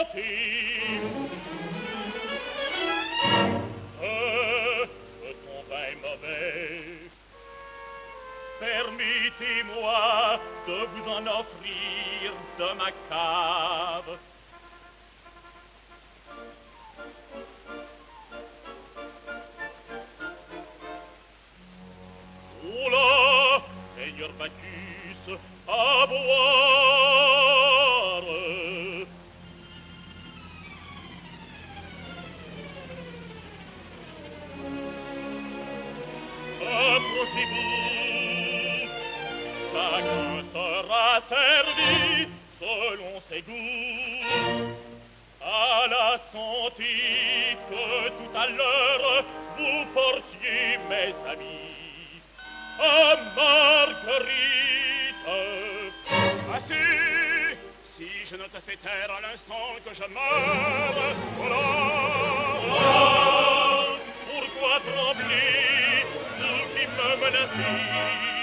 Ton vin est mauvais. Permettez-moi de vous en offrir de ma cave. Oh là, Seigneur Bacchus, à boire. Approchez-vous, chacun sera servi selon ses goûts. À la santé que tout à l'heure vous portiez, mes amis, à Marguerite. Assez! Si je ne te fais taire à l'instant que je meurs, voilà! Pourquoi trembler, vous qui me menacez?